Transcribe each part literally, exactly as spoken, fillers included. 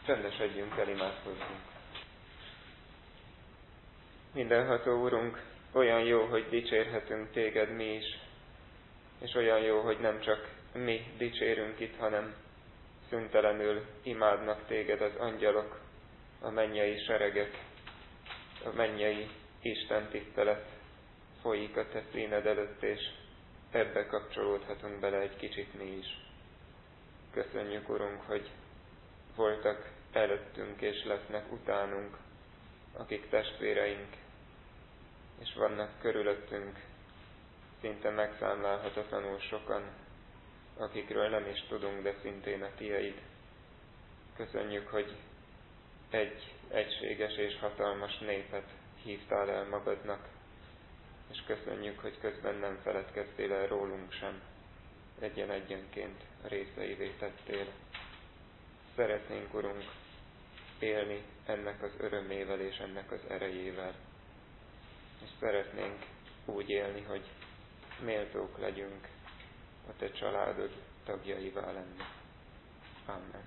Csendesedjünk el, imádkozzunk. Mindenható Urunk, olyan jó, hogy dicsérhetünk Téged mi is, és olyan jó, hogy nem csak mi dicsérünk itt, hanem szüntelenül imádnak Téged az angyalok, a mennyei seregek, a mennyei Isten tisztelet folyik a Te színed előtt, és ebbe kapcsolódhatunk bele egy kicsit mi is. Köszönjük, Urunk, hogy voltak előttünk és lesznek utánunk, akik testvéreink, és vannak körülöttünk szinte megszámlálhatatlanul sokan, akikről nem is tudunk, de szintén a Tieid. Köszönjük, hogy egy egységes és hatalmas népet hívtál el magadnak, és köszönjük, hogy közben nem feledkeztél el rólunk sem, egyen-egyenként részeivé tettél. Szeretnénk, Urunk, élni ennek az örömével és ennek az erejével, és szeretnénk úgy élni, hogy méltók legyünk a Te családod tagjaivá lenni. Amen.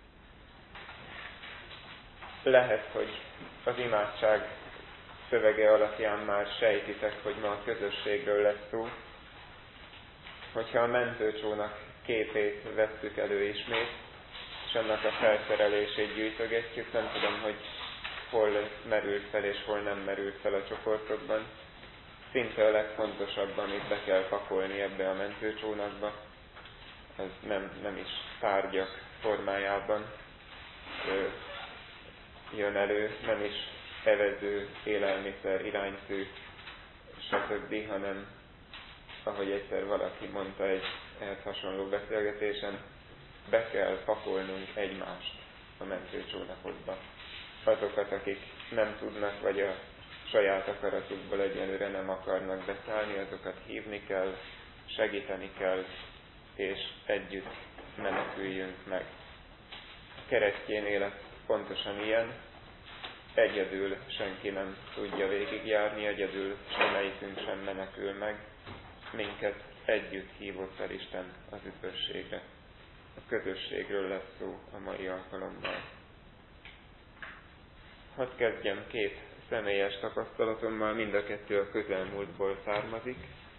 Lehet, hogy az imádság szövege alapján már sejtitek, hogy ma a közösségről lesz szó. Hogyha a mentőcsónak képét vesszük elő ismét, és annak a felszerelését gyűjtögetjük, nem tudom, hogy hol merült fel és hol nem merült fel a csoportokban. Szinte a legfontosabb, amit be kell pakolni ebbe a mentőcsónakba, ez nem, nem is tárgyak formájában ö, jön elő, nem is evező, élelmiszer, iránytű, stb., hanem, ahogy egyszer valaki mondta egy ehhez hasonló beszélgetésen, be kell pakolnunk egymást a mentőcsónakokba. Azokat, akik nem tudnak, vagy a saját akaratukból egyelőre nem akarnak beszállni, azokat hívni kell, segíteni kell, és együtt meneküljünk meg. A keresztény élet pontosan ilyen, egyedül senki nem tudja végigjárni, egyedül semmelyikünk sem menekül meg, minket együtt hívott el Isten az üdvösségre. A közösségről lesz szó a mai alkalommal. Hadd kezdjem két személyes tapasztalatommal, mind a kettő a közelmúltból származik.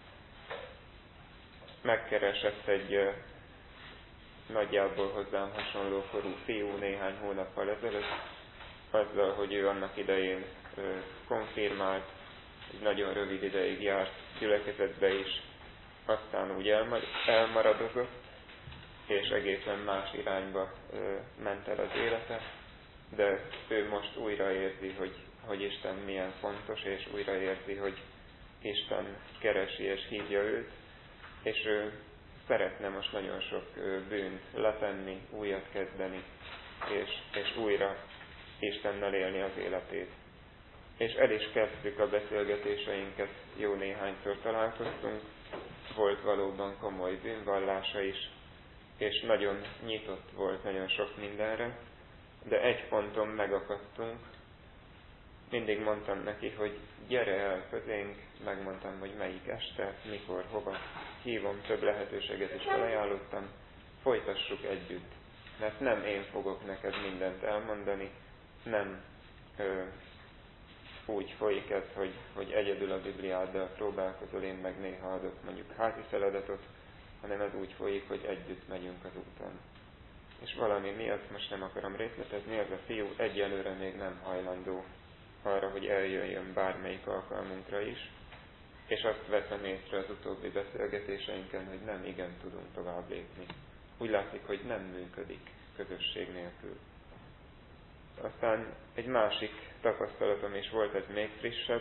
Megkeresett egy uh, nagyjából hozzám hasonló korú fiú néhány hónappal ezelőtt, azzal, hogy ő annak idején uh, konfirmált, egy nagyon rövid ideig járt gyülekezetbe is, aztán úgy elmaradozott, és egészen más irányba uh, ment el az élete, de ő most újra érzi, hogy, hogy Isten milyen fontos, és újra érzi, hogy Isten keresi és hívja őt, és ő szeretne most nagyon sok bűnt letenni, újat kezdeni, és, és újra Istennel élni az életét. És el is kezdtük a beszélgetéseinket, jó néhányszor találkoztunk, volt valóban komoly bűnvallása is, és nagyon nyitott volt nagyon sok mindenre, de egy ponton megakadtunk. Mindig mondtam neki, hogy gyere el közénk, megmondtam, hogy melyik este, mikor, hova. Hívom, több lehetőséget is felajánlottam, folytassuk együtt. Mert nem én fogok neked mindent elmondani, nem ö, úgy folyik ez, hogy, hogy egyedül a Bibliáddal próbálkozol, én meg néha adok mondjuk házi feladatot, hanem ez úgy folyik, hogy együtt megyünk az úton. És valami miatt, most nem akarom részletezni, ez a fiú egyelőre még nem hajlandó arra, hogy eljöjjön bármelyik alkalmunkra is, és azt veszem észre az utóbbi beszélgetéseinken, hogy nem igen tudunk tovább lépni. Úgy látszik, hogy nem működik közösség nélkül. Aztán egy másik tapasztalatom is volt, ez még frissebb.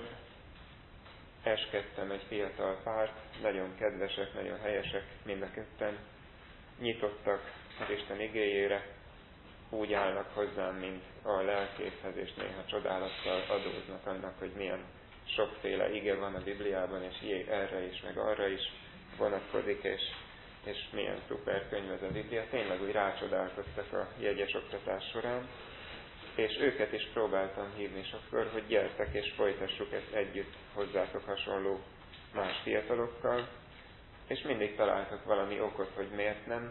Eskedtem egy fiatal párt, nagyon kedvesek, nagyon helyesek mind a ketten, nyitottak az Isten igéjére, úgy állnak hozzám, mint a lelkészhez, és néha csodálattal adóznak annak, hogy milyen sokféle ige van a Bibliában, és jé, erre is, meg arra is vonatkozik, és, és milyen szuper könyv ez a Biblia. Tényleg úgy rácsodálkoztak a jegyes oktatás során, és őket is próbáltam hívni sokszor, hogy gyertek és folytassuk ezt együtt hozzátok hasonló más fiatalokkal, és mindig találtak valami okot, hogy miért nem,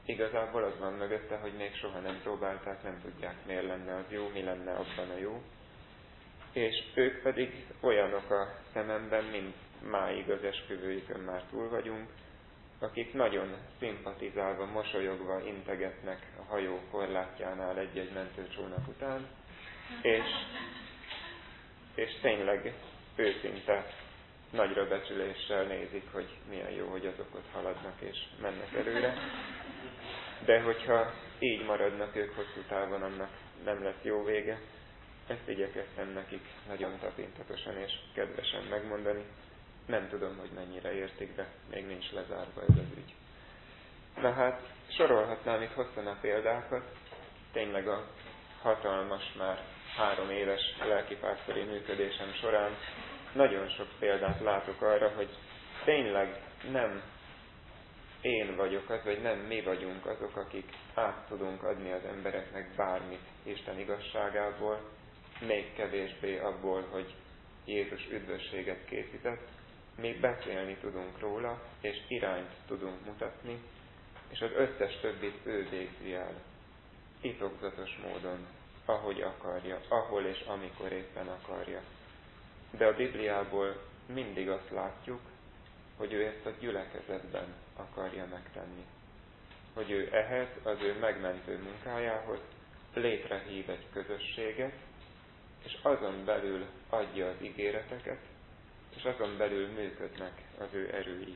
igazából az van mögötte, hogy még soha nem próbálták, nem tudják, miért lenne az jó, mi lenne abban a jó. És ők pedig olyanok a szememben, mint máig az esküvőjükön már túl vagyunk, akik nagyon szimpatizálva, mosolyogva integetnek a hajó korlátjánál egy-egy mentőcsónak után, és, és tényleg őszinte nagyra becsüléssel nézik, hogy milyen jó, hogy azok ott haladnak és mennek előre. De hogyha így maradnak ők hosszú távon, annak nem lesz jó vége. Ezt igyekeztem nekik nagyon tapintatosan és kedvesen megmondani. Nem tudom, hogy mennyire értik, de még nincs lezárva ez az ügy. Na hát, sorolhatnám itt hosszan a példákat. Tényleg a hatalmas, már három éves lelkipásztori működésem során nagyon sok példát látok arra, hogy tényleg nem én vagyok az, vagy nem mi vagyunk azok, akik át tudunk adni az embereknek bármit Isten igazságából, még kevésbé abból, hogy Jézus üdvösséget készített. Mi beszélni tudunk róla, és irányt tudunk mutatni, és az összes többit ő végzi el. Titokzatos módon, ahogy akarja, ahol és amikor éppen akarja. De a Bibliából mindig azt látjuk, hogy ő ezt a gyülekezetben akarja megtenni. Hogy ő ehhez, az ő megmentő munkájához létrehív egy közösséget, és azon belül adja az ígéreteket, és azon belül működnek az ő erői.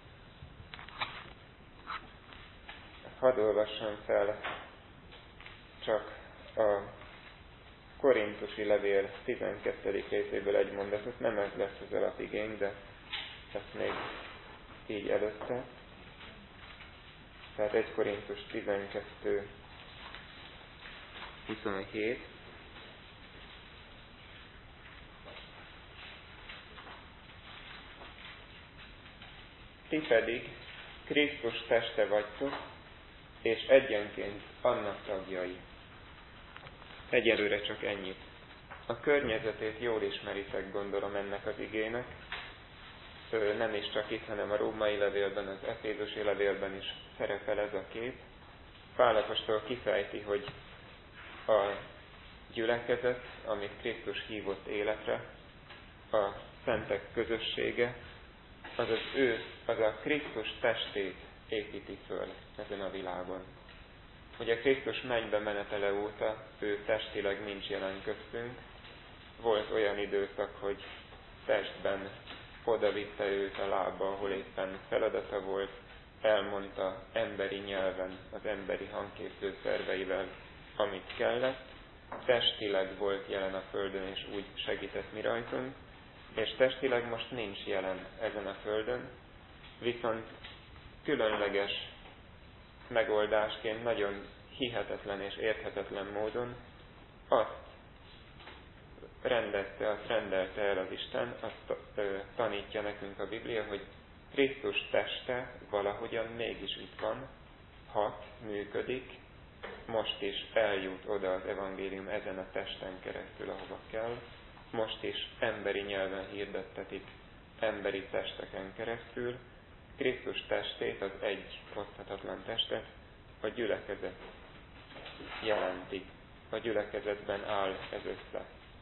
Hadd olvassam fel csak a Korintusi levél tizenkettedik részéből egy mondatot, nem ez lesz az alapigény, de ezt még így előtte. Tehát egy Korintus tizenkettő huszonhét. Ti pedig Krisztus teste vagytok, és egyenként annak tagjai. Egyelőre csak ennyit. A környezetét jól ismeritek, gondolom, ennek az igének. Nem is csak itt, hanem a római levélben, az efézusi levélben is szerepel ez a kép. Pál apostol kifejti, hogy a gyülekezet, amit Krisztus hívott életre, a szentek közössége, az az ő, az a Krisztus testét építi föl ezen a világon. Ugye Krisztus mennybe menetele óta ő testileg nincs jelen köztünk. Volt olyan időszak, hogy testben oda vitte őt a lába, ahol éppen feladata volt, elmondta emberi nyelven, az emberi hangképző szerveivel, amit kellett. Testileg volt jelen a földön, és úgy segített mi rajtunk, és testileg most nincs jelen ezen a földön, viszont különleges megoldásként nagyon hihetetlen és érthetetlen módon azt rendezte, azt rendelte el az Isten, azt ö, tanítja nekünk a Biblia, hogy Krisztus teste valahogyan mégis itt van, hat, működik, most is eljut oda az evangélium ezen a testen keresztül, ahova kell, most is emberi nyelven hirdettetik, emberi testeken keresztül, Krisztus testét, az egy oszthatatlan testet, a gyülekezet jelenti. A gyülekezetben áll ez össze.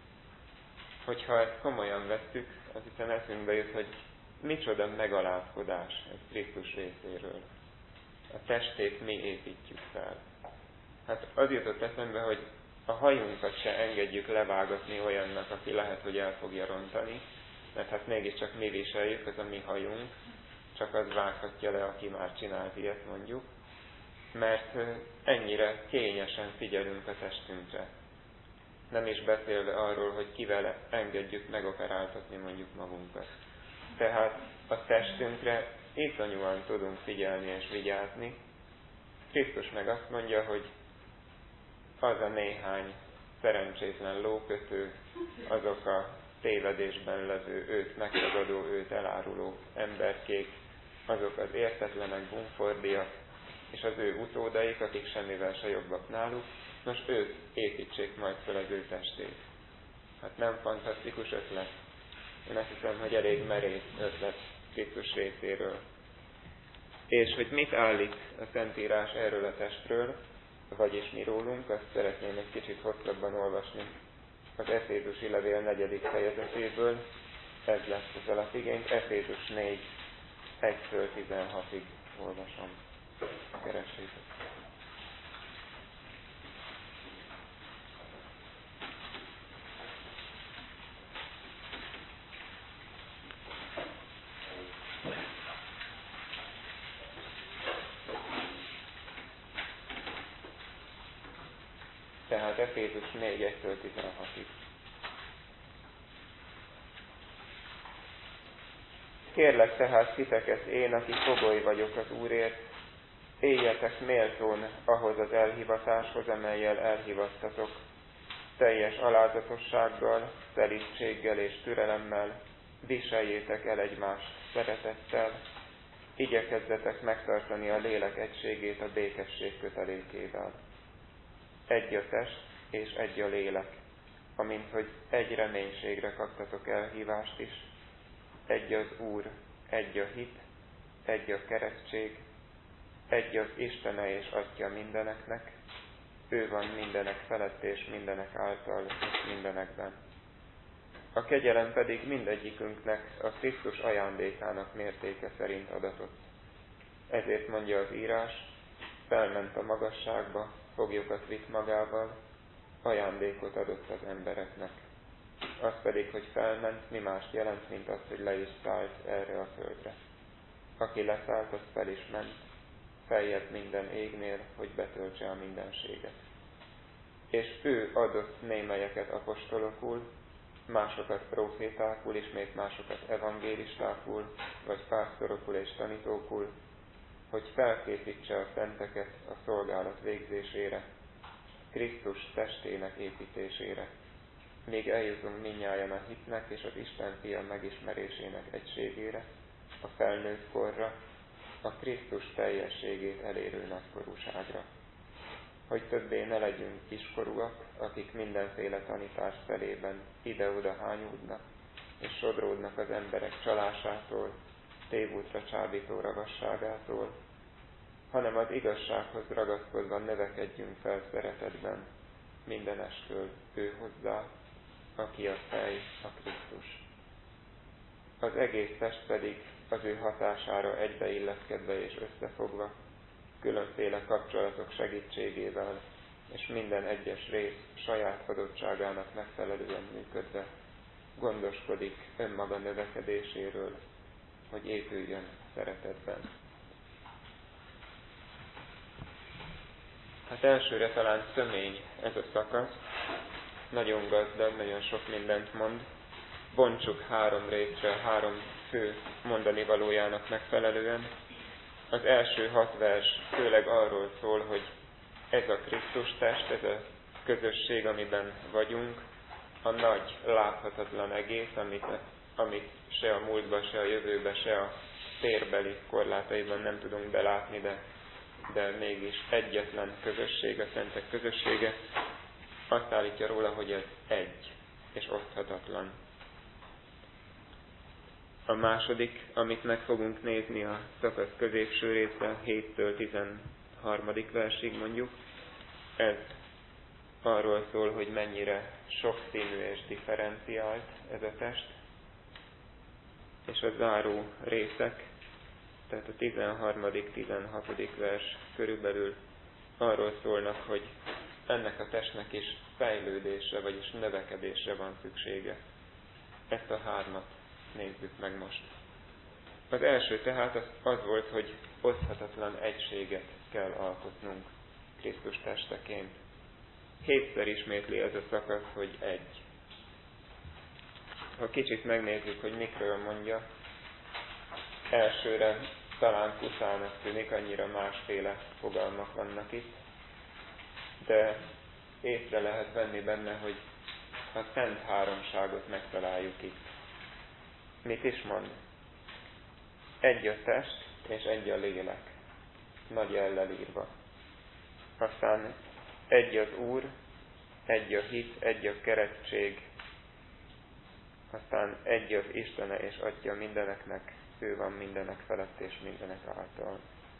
Hogyha ezt komolyan vesszük, azt hiszem eszünkbe jut, hogy micsoda megalázkodás ez Krisztus részéről. A testét mi építjük fel. Hát az jutott eszembe, hogy a hajunkat se engedjük levágatni olyannak, aki lehet, hogy el fogja rontani, mert hát mégiscsak mi viseljük, ez a mi hajunk, csak az vághatja le, aki már csinált ilyet, mondjuk, mert ennyire kényesen figyelünk a testünkre. Nem is beszélve arról, hogy kivel engedjük megoperáltatni mondjuk magunkat. Tehát a testünkre iszonyúan tudunk figyelni és vigyázni. Krisztus meg azt mondja, hogy az a néhány szerencsétlen lókötő, azok a tévedésben levő, őt megtagadó, őt eláruló emberkék, azok az értetlenek, bumfordiak, és az ő utódaik, akik semmivel se jobbak náluk, most ők építsék majd fel az ő testét. Hát nem fantasztikus ötlet? Én azt hiszem, hogy elég merész ötlet Krisztus részéről. És hogy mit állít a Szentírás erről a testről, vagyis mi rólunk, azt szeretném egy kicsit hosszabban olvasni az Efézusi levél negyedik fejezetéből. Ez lesz az alapigénk, Efézus négy, egytől tizenhatig olvasom. Keressétek. Tehát Efézus négy, egytől tizenhatig. Kérlek tehát titeket én, aki fogoly vagyok az Úrért, éljetek méltón ahhoz az elhivatáshoz, amellyel elhivattatok, teljes alázatossággal, szelídséggel és türelemmel, viseljétek el egymást szeretettel, igyekezzetek megtartani a lélek egységét a békesség kötelékével. Egy a test és egy a lélek, amint hogy egy reménységre kaptatok elhívást is, egy az Úr, egy a hit, egy a keresztség, egy az Istene és Atya mindeneknek, ő van mindenek felett és mindenek által és mindenekben. A kegyelem pedig mindegyikünknek a Krisztus ajándékának mértéke szerint adatott. Ezért mondja az írás, felment a magasságba, foglyokat vitt magával, ajándékot adott az embereknek. Az pedig, hogy felment, mi mást jelent, mint az, hogy le is szállt erre a földre. Aki leszállt, az fel is ment, feljebb minden égnél, hogy betöltse a mindenséget. És ő adott némelyeket apostolokul, másokat prófétákul, és még másokat evangélistákul, vagy pásztorokul és tanítókul, hogy felkészítse a szenteket a szolgálat végzésére, Krisztus testének építésére, míg eljutunk mindnyájan a hitnek és az Isten fia megismerésének egységére, a felnőtt korra, a Krisztus teljességét elérő nagykorúságra. Hogy többé ne legyünk kiskorúak, akik mindenféle tanítás felében ide-oda hányódnak, és sodródnak az emberek csalásától, tévútra csábító ravasságától, hanem az igazsághoz ragaszkodva növekedjünk fel szeretetben, mindenestől ő hozzá, aki a fej, a Krisztus. Az egész test pedig az ő hatására egybeilleszkedve és összefogva, különféle kapcsolatok segítségével, és minden egyes rész saját adottságának megfelelően működve, gondoskodik önmaga növekedéséről, hogy épüljön szeretetben. Hát elsőre talán tömény ez a szakasz, nagyon gazdag, nagyon sok mindent mond. Bontsuk három részre, három fő mondani valójának megfelelően. Az első hat vers főleg arról szól, hogy ez a Krisztus test, ez a közösség, amiben vagyunk, a nagy, láthatatlan egész, amit, amit se a múltba, se a jövőbe, se a térbeli korlátaiban nem tudunk belátni, de, de mégis egyetlen közösség, a szentek közössége. Azt állítja róla, hogy ez egy, és oszthatatlan. A második, amit meg fogunk nézni a szakasz középső része, héttől tizenharmadik versig mondjuk, ez arról szól, hogy mennyire sokszínű és differenciált ez a test, és a záró részek, tehát a tizenharmadik tizenhatodik vers körülbelül arról szólnak, hogy ennek a testnek is fejlődésre, vagyis növekedésre van szüksége. Ezt a hármat nézzük meg most. Az első tehát az, az volt, hogy oszthatatlan egységet kell alkotnunk Krisztus testeként. Hétszer ismétli ez a szakasz, hogy egy. Ha kicsit megnézzük, hogy mikről mondja, elsőre talán puszának tűnik, annyira másféle fogalmak vannak itt, de észre lehet venni benne, hogy a szent háromságot megtaláljuk itt. Mit is mond? Egy a test és egy a lélek. Nagy ellel írva. Aztán egy az Úr, egy a hit, egy a keresztség, aztán egy az Istene és Atya mindeneknek, ő van mindenek felett és mindenek által.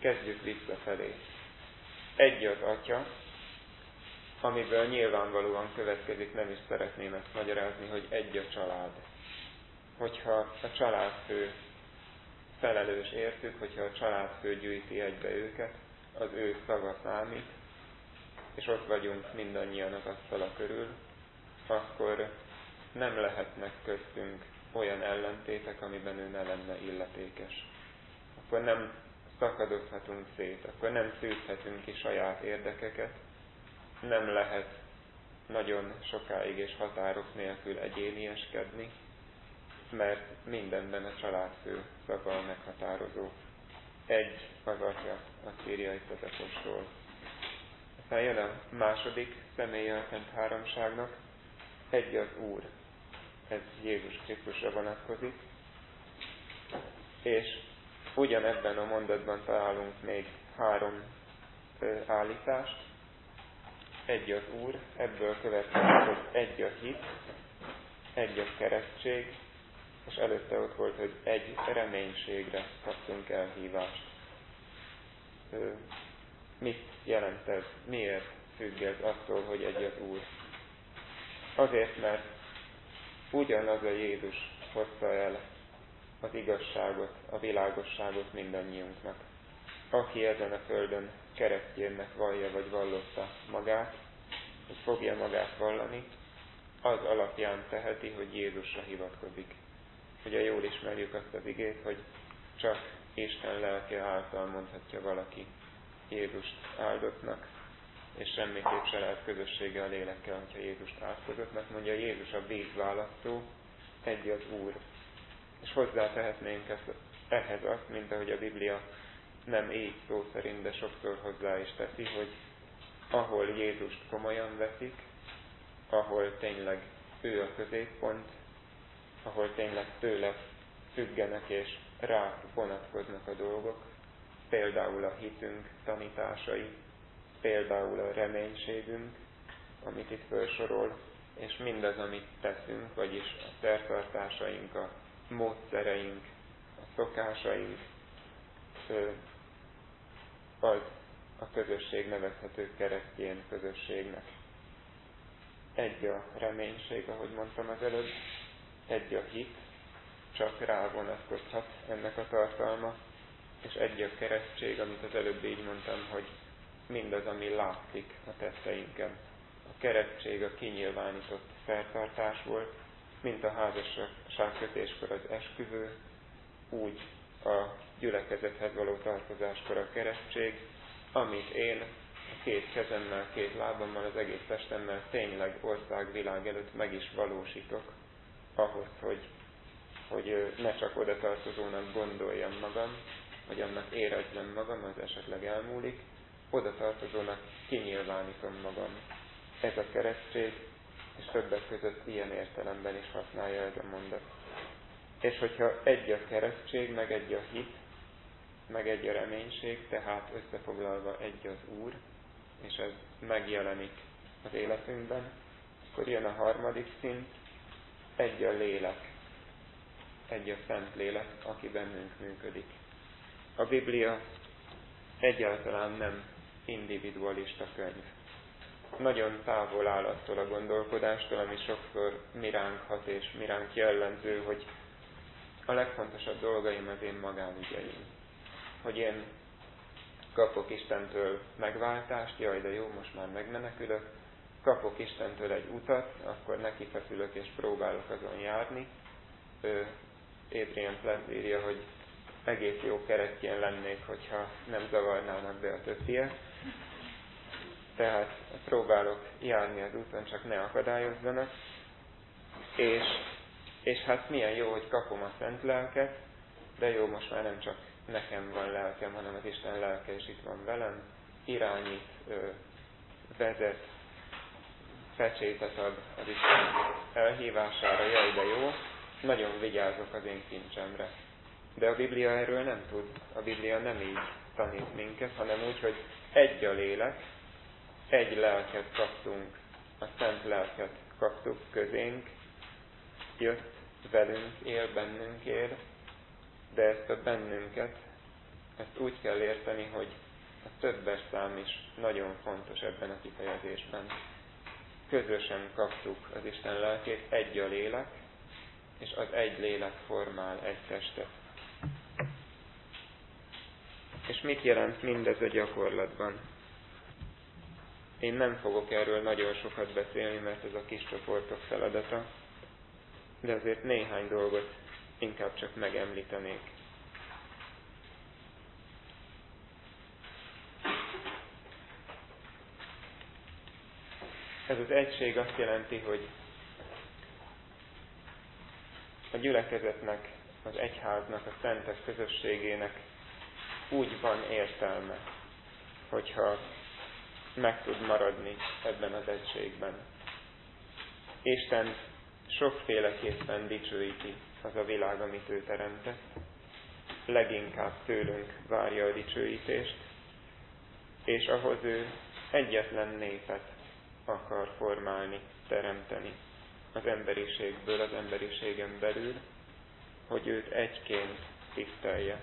kezdjük visszafelé. Egy az Atya, amiből nyilvánvalóan következik, nem is szeretném ezt magyarázni, hogy egy a család. Hogyha a családfő felelős értük, hogyha a családfő gyűjti egybe őket, az ő szava számít, és ott vagyunk mindannyian az asztala körül, akkor nem lehetnek köztünk olyan ellentétek, amiben ő ne lenne illetékes. Akkor nem szakadozhatunk szét, akkor nem szűzhetünk ki saját érdekeket, nem lehet nagyon sokáig és határok nélkül egyénieskedni, mert mindenben a családfő szava meghatározó. Egy az Atya, azt írja itt az apostol. Aztán jön a második személye a Szent Háromságnak, egy az Úr. Ez Jézus Krisztusra vonatkozik. És ugyanebben a mondatban találunk még három ö, állítást. Egy az Úr, ebből következik, hogy egy a hit, egy a keresztség, és előtte ott volt, hogy egy reménységre kaptunk elhívást. Ö, mit jelent ez? Miért függ ez attól, hogy egy az Úr? Azért, mert ugyanaz a Jézus hozta el az igazságot, a világosságot mindannyiunknak. Aki ezen a földön keresztjénnek vallja, vagy vallotta magát, hogy fogja magát vallani, az alapján teheti, hogy Jézusra hivatkozik. Ugye jól ismerjük azt az igét, hogy csak Isten lelke által mondhatja valaki Jézust áldottnak, és semmiképp se lehet közössége a lélekkel, hogyha Jézust áldottnak. Mondja, Jézus a vízválasztó, egy az Úr. És hozzátehetnénk ezt, ehhez azt, mint ahogy a Biblia nem így szó szerint, de sokszor hozzá is teszi, hogy ahol Jézust komolyan veszik, ahol tényleg ő a középpont, ahol tényleg tőle függenek és rá vonatkoznak a dolgok, például a hitünk tanításai, például a reménységünk, amit itt felsorol, és mindaz, amit teszünk, vagyis a szertartásaink, a módszereink, a szokásaink, az a közösség nevezhető keresztény közösségnek. Egy a reménység, ahogy mondtam az előbb, egy a hit, csak rá vonatkozhat ennek a tartalma, és egy a keresztség, amit az előbb így mondtam, hogy mindaz, ami látszik a tetteinken. A keresztség a kinyilvánított szertartás volt, mint a házasságkötéskor az esküvő, úgy a gyülekezethez való tartozáskor a keresztség, amit én a két kezemmel, két lábammal, az egész testemmel tényleg országvilág előtt meg is valósítok, ahhoz, hogy, hogy ne csak oda tartozónak gondoljam magam, vagy annak érezzem magam, az esetleg elmúlik, oda tartozónak kinyilvánítom magam. Ez a keresztség, és többek között ilyen értelemben is használja ez a mondat. És hogyha egy a keresztség, meg egy a hit, meg egy a reménység, tehát összefoglalva egy az Úr, és ez megjelenik az életünkben, akkor jön a harmadik szint, egy a lélek, egy a Szent Lélek, aki bennünk működik. A Biblia egyáltalán nem individualista könyv. Nagyon távol áll attól a gondolkodástól, ami sokszor miránk hat és miránk jellemző, hogy a legfontosabb dolgaim az én magánügyeim. Hogy én kapok Istentől megváltást, jaj, de jó, most már megmenekülök, kapok Istentől egy utat, akkor nekifeszülök és próbálok azon járni. Adrian Platt írja, hogy egész jó keresztjén lennék, hogyha nem zavarnának be a többiek. Tehát próbálok járni az úton, csak ne akadályozzanak. És, és hát milyen jó, hogy kapom a Szent Lelket, de jó, most már nem csak nekem van lelkem, hanem az Isten lelke is itt van velem, irányít, vezet, pecsétet ad az Isten elhívására, jaj, de jó, nagyon vigyázok az én kincsemre. De a Biblia erről nem tud. A Biblia nem így tanít minket, hanem úgy, hogy egy a lélek, egy lelket kaptunk, a Szent Lelket kaptuk közénk, jött velünk, él, bennünk él, de ezt a bennünket Ezt úgy kell érteni, hogy a többes szám is nagyon fontos ebben a kifejezésben. Közösen kaptuk az Isten lelkét, egy a lélek, és az egy lélek formál egy testet. És mit jelent mindez a gyakorlatban? Én nem fogok erről nagyon sokat beszélni, mert ez a kis csoportok feladata, de azért néhány dolgot inkább csak megemlítenék. Ez az egység azt jelenti, hogy a gyülekezetnek, az egyháznak, a szentek közösségének úgy van értelme, hogyha meg tud maradni ebben az egységben. Isten sokféleképpen dicsőíti az a világ, amit ő teremtett. Leginkább tőlünk várja a dicsőítést, és ahhoz ő egyetlen népet akar formálni, teremteni az emberiségből, az emberiségen belül, hogy őt egyként tisztelje.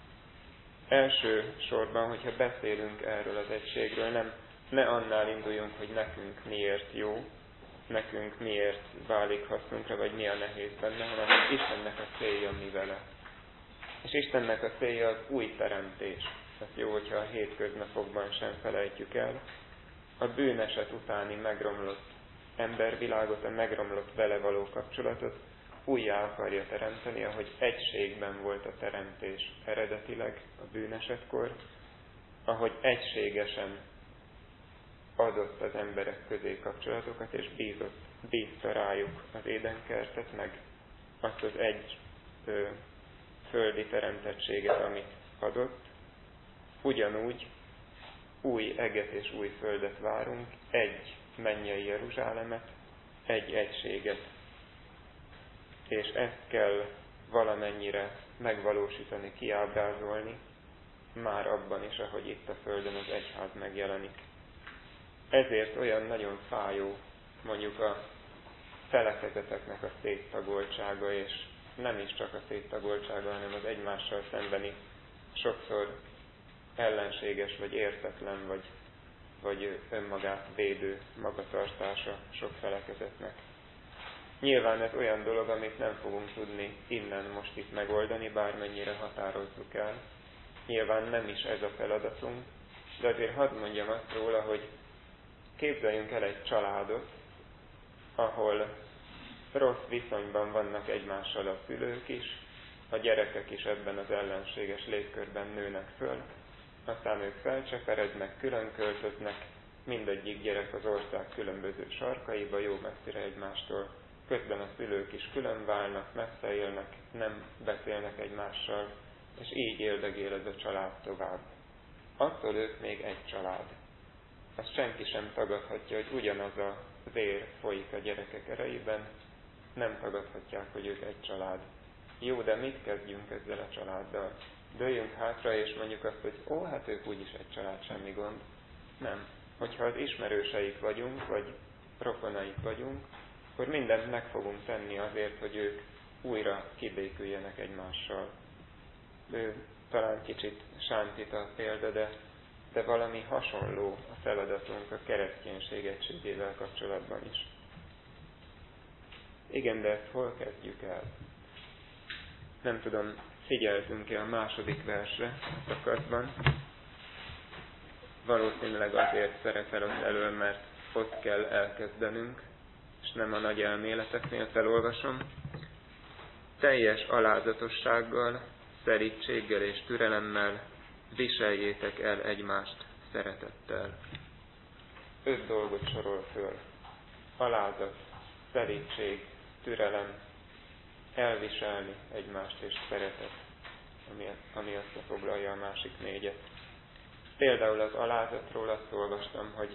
Első sorban, hogyha beszélünk erről az egységről, nem, ne annál induljunk, hogy nekünk miért jó, nekünk miért válik hasznunkra, vagy mi a nehéz benne, hanem Istennek a célja mi vele. És Istennek a célja az új teremtés. Ez jó, hogyha a hétköznapokban sem felejtjük el. A bűneset utáni megromlott embervilágot, a megromlott vele való kapcsolatot újjá akarja teremteni, ahogy egységben volt a teremtés eredetileg a bűnesetkor, ahogy egységesen adott az emberek közé kapcsolatokat, és bízott, bízta rájuk az édenkertet, meg azt az egy ö, földi teremtettséget, amit adott. Ugyanúgy új eget és új földet várunk, egy mennyei Jeruzsálemet, egy egységet. És ezt kell valamennyire megvalósítani, kiábrázolni, már abban is, ahogy itt a földön az egyház megjelenik. Ezért olyan nagyon fájó mondjuk a felekezeteknek a széttagoltsága, és nem is csak a széttagoltsága, hanem az egymással szembeni sokszor ellenséges, vagy értetlen, vagy, vagy önmagát védő magatartása sok felekezetnek. Nyilván ez olyan dolog, amit nem fogunk tudni innen most itt megoldani, bármennyire határozzuk el. Nyilván nem is ez a feladatunk, de azért hadd mondjam azt róla, hogy képzeljünk el egy családot, ahol rossz viszonyban vannak egymással a szülők is, a gyerekek is ebben az ellenséges légkörben nőnek föl, aztán ők felcseperednek, külön költöznek, mindegyik gyerek az ország különböző sarkaiba, jó messzire egymástól, közben a szülők is külön válnak, messze élnek, nem beszélnek egymással, és így éldegél ez a család tovább. Attól ők még egy család. Azt senki sem tagadhatja, hogy ugyanaz a vér folyik a gyerekek erejében, nem tagadhatják, hogy ők egy család. Jó, de mit kezdjünk ezzel a családdal? Dőljünk hátra, és mondjuk azt, hogy ó, hát ők úgyis egy család, semmi gond. Nem. Hogyha az ismerőseik vagyunk, vagy rokonaik vagyunk, akkor mindent meg fogunk tenni azért, hogy ők újra kibéküljenek egymással. Ő talán kicsit sántít a példa, de, de valami hasonló a feladatunk a kereszténység egységével kapcsolatban is. Igen, de ezt hol kezdjük el? Nem tudom, figyeltünk-e a második versre a szakaszban. Valószínűleg azért szerepel ott elől, mert ott kell elkezdenünk, és nem a nagy elméleteknél felolvasom. Teljes alázatossággal, szerítséggel és türelemmel viseljétek el egymást szeretettel. Öt dolgot sorol föl. Alázat, szerítség, türelem, elviselni egymást és szeretet, ami, ami összefoglalja a másik négyet. Például az alázatról azt olvastam, hogy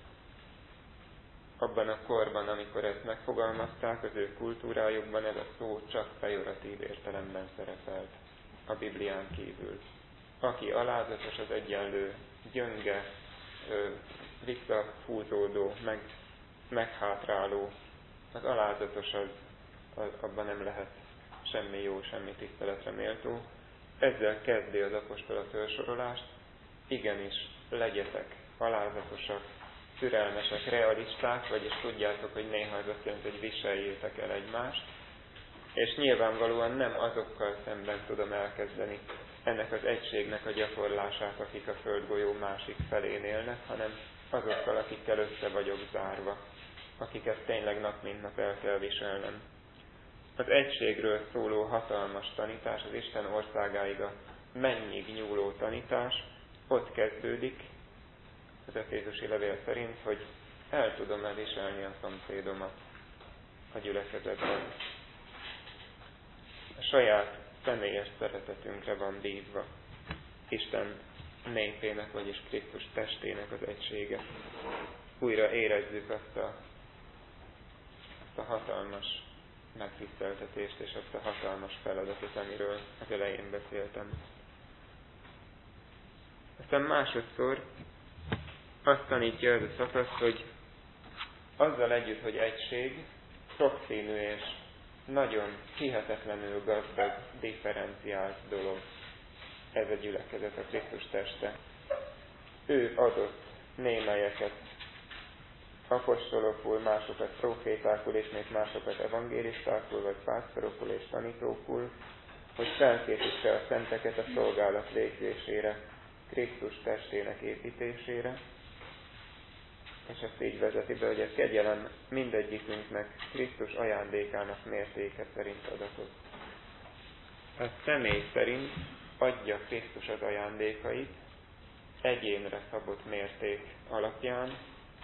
abban a korban, amikor ezt megfogalmazták, az ő kultúrájukban ez a szó csak pejoratív értelemben szerepelt a Biblián kívül. Aki alázatos, az egyenlő gyönge, visszahúzódó, meg, meghátráló. Az alázatos, az, az, abban nem lehet semmi jó, semmi tiszteletre méltó. ezzel kezdi az apostol a felsorolást, igenis legyetek alázatosak, türelmesek, realisták, vagyis tudjátok, hogy néha ez azt jelenti, hogy viseljétek el egymást, és nyilvánvalóan nem azokkal szemben tudom elkezdeni ennek az egységnek a gyakorlását, akik a földgolyó másik felén élnek, hanem azokkal, akikkel össze vagyok zárva, akiket tényleg nap mint nap el kell viselnem. Az egységről szóló hatalmas tanítás, az Isten országáig a mennyig nyúló tanítás ott kezdődik, az Efézusi levél szerint, hogy el tudom elviselni a szomszédomat a gyülekezetben. A saját személyes szeretetünkre van bízva Isten népének, vagyis Krisztus testének az egysége. Újra érezzük azt a, azt a hatalmas megtiszteltetést és azt a hatalmas feladatot, amiről az elején beszéltem. Aztán másodszor azt tanítja ez a szakasz, hogy azzal együtt, hogy egység, sokszínű és nagyon hihetetlenül gazdag, differenciált dolog ez a gyülekezet, a Krisztus teste. Ő adott némelyeket apostolokul, másokat profétákul, és még másokat evangélistákul, vagy pásztorokul és tanítókul, hogy felkészítse a szenteket a szolgálat végzésére, Krisztus testének építésére, és ezt így vezeti be, hogy a kegyelem mindegyikünknek Krisztus ajándékának mértéke szerint adatot. A személy szerint adja Krisztus az ajándékait egyénre szabott mérték alapján,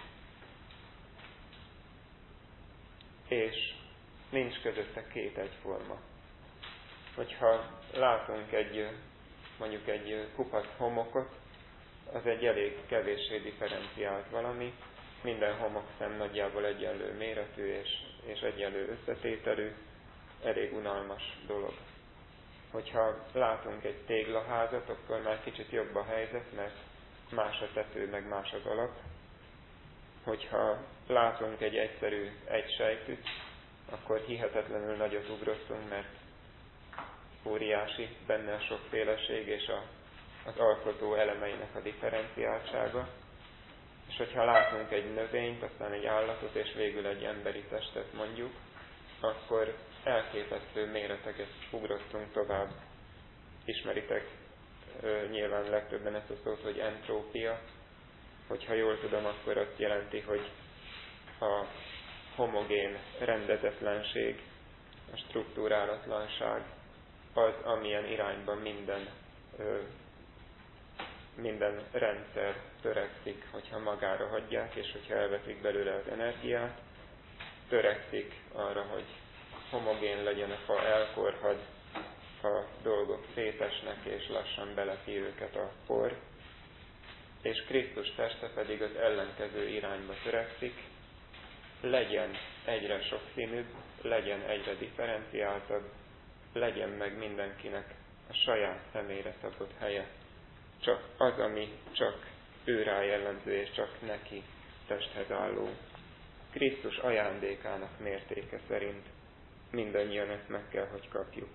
és nincs közötte két egyforma. Hogyha látunk egy, mondjuk egy kupac homokot, az egy elég kevéssé differenciált valami, minden homokszem nagyjából egyenlő méretű és, és egyenlő összetételű, elég unalmas dolog. Hogyha látunk egy téglaházat, akkor már kicsit jobb a helyzet, mert más a tető, meg más az alap. Hogyha látunk egy egyszerű egysejtűt, akkor hihetetlenül nagyot ugrottunk, mert óriási benne a sokféleség és a, az alkotó elemeinek a differenciáltsága. És hogyha látunk egy növényt, aztán egy állatot, és végül egy emberi testet mondjuk, akkor elképesztő méreteket ugrottunk tovább. Ismeritek ö, nyilván legtöbben ezt a szót, hogy entrópia. Hogyha jól tudom, akkor azt jelenti, hogy a homogén rendezetlenség, a struktúrálatlanság az, amilyen irányban minden, ö, minden rendszer törekszik, hogyha magára hagyják, és hogyha elveszik belőle az energiát, törekszik arra, hogy homogén legyen a fa, elkorhad, a dolgok szétesnek, és lassan beleti őket a por, és Krisztus teste pedig az ellenkező irányba törekszik, legyen egyre sokszínűbb, legyen egyre differenciáltabb, legyen meg mindenkinek a saját személyre szabott helye. Csak az, ami csak ő rá jellemző, és csak neki testhez álló. Krisztus ajándékának mértéke szerint mindannyian ezt meg kell, hogy kapjuk.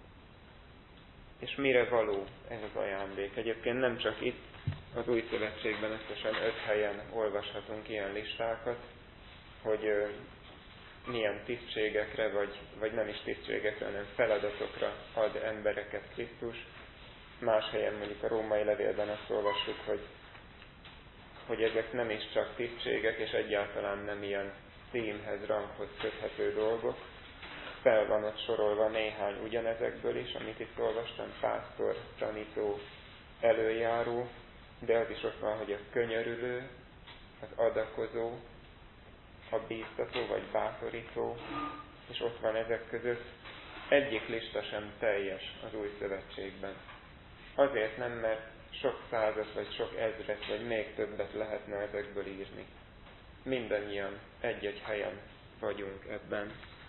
És mire való ez az ajándék? Egyébként nem csak itt, az Új Szövetségben összesen öt helyen olvashatunk ilyen listákat, hogy ö, milyen tisztségekre, vagy, vagy nem is tisztségekre, hanem feladatokra ad embereket Krisztus. Más helyen, mondjuk a római levélben azt olvassuk, hogy, hogy ezek nem is csak tisztségek, és egyáltalán nem ilyen címhez, ranghoz köthető dolgok. Fel van ott sorolva néhány ugyanezekből is, amit itt olvastam, pásztor, tanító, előjáró, de az is ott van, hogy a könyörülő, az adakozó, a bíztató vagy bátorító, és ott van ezek között. Egyik lista sem teljes az Új Szövetségben. Azért nem, mert sok százat, vagy sok ezret, vagy még többet lehetne ezekből írni. Mindannyian egy-egy helyen vagyunk ebben.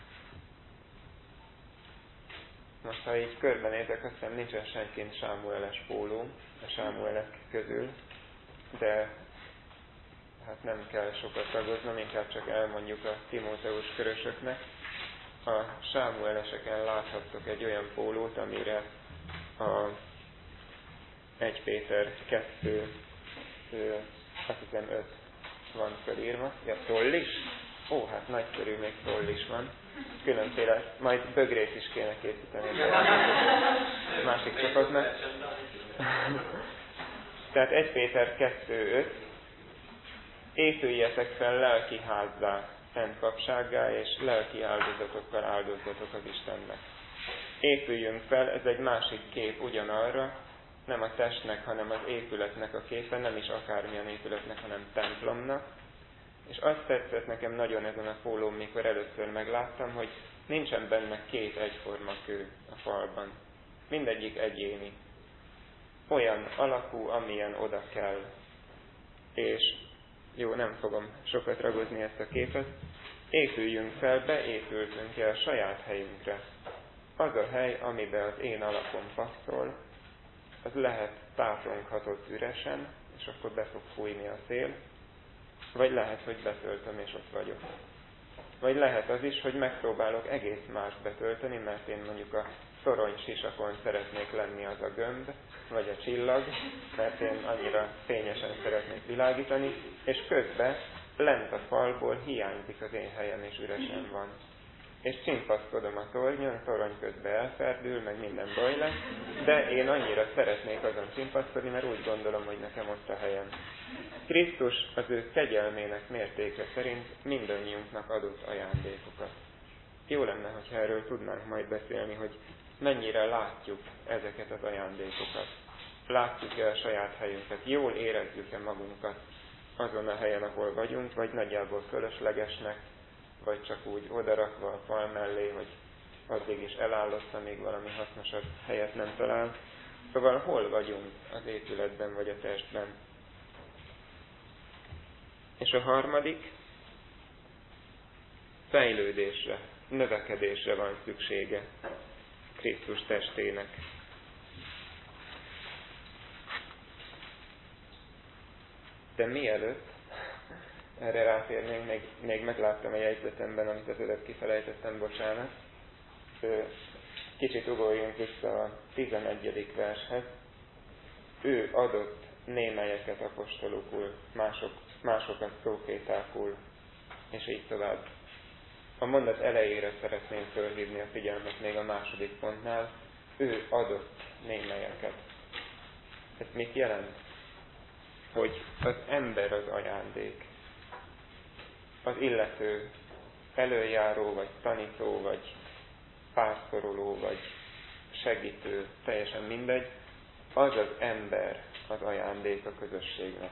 Most, ha így körbenézek, azt hiszem nincsen senkint Sámueles póló a Sámuelek közül, de hát nem kell sokat ragoznom, inkább csak elmondjuk a Timóteus körösöknek. A Sámueleseken láthattok egy olyan pólót, amire a egy Péter kettő, azt hiszem öt van felírva. Ja, toll is? Ó, hát nagyszerű, még toll is van. Különféle, majd bögrét is kéne készíteni a másik csapatnak. Tehát egy Péter kettő öt, épüljetek fel lelki házzá, szent papsággá, és lelki áldozatokkal áldozzatok az Istennek. Épüljünk fel, ez egy másik kép ugyanarra, nem a testnek, hanem az épületnek a képe, nem is akármilyen épületnek, hanem templomnak. És azt tetszett nekem nagyon ezen a pólón, mikor először megláttam, hogy nincsen benne két egyforma kő a falban. Mindegyik egyéni. Olyan alakú, amilyen oda kell. És jó, nem fogom sokat ragozni ezt a képet. Épüljünk fel, beépültünk el saját helyünkre. Az a hely, amiben az én alapom passzol, az lehet tápolhatott üresen, és akkor be fog fújni a szél, vagy lehet, hogy betöltöm, és ott vagyok. Vagy lehet az is, hogy megpróbálok egész más betölteni, mert én mondjuk a torony sisakon szeretnék lenni az a gömb, vagy a csillag, mert én annyira fényesen szeretnék világítani, és közben lent a falból hiányzik az én helyem, és üresen van. És csimpaszkodom a tornyon, a torony közben elferdül, meg minden baj lesz, de én annyira szeretnék azon csimpaszkodni, mert úgy gondolom, hogy nekem ott a helyem. Krisztus az ő kegyelmének mértéke szerint mindannyiunknak adott ajándékokat. Jó lenne, hogyha erről tudnánk majd beszélni, hogy mennyire látjuk ezeket az ajándékokat. Látjuk-e a saját helyünket, jól érezzük-e magunkat azon a helyen, ahol vagyunk, vagy nagyjából fölöslegesnek, vagy csak úgy odarakva a fal mellé, hogy addig is elállott, amíg valami hasznosabb helyet nem talál. Szóval hol vagyunk az épületben vagy a testben? És a harmadik, fejlődésre, növekedésre van szüksége Krisztus testének. De mielőtt erre rátérnénk, még, még megláttam a jegyzetemben, amit az előbb kifelejtettem, bocsánat. Kicsit ugorjunk vissza a tizenegyedik vershez. Ő adott némelyeket apostolokul, mások, másokat profétákul, és így tovább. A mondat elejére szeretném fölhívni a figyelmet még a második pontnál. Ő adott némelyeket. Ez mit jelent? Hogy az ember az ajándék. Az illető előjáró, vagy tanító, vagy pásztoroló, vagy segítő, teljesen mindegy, az az ember az ajándék a közösségnek.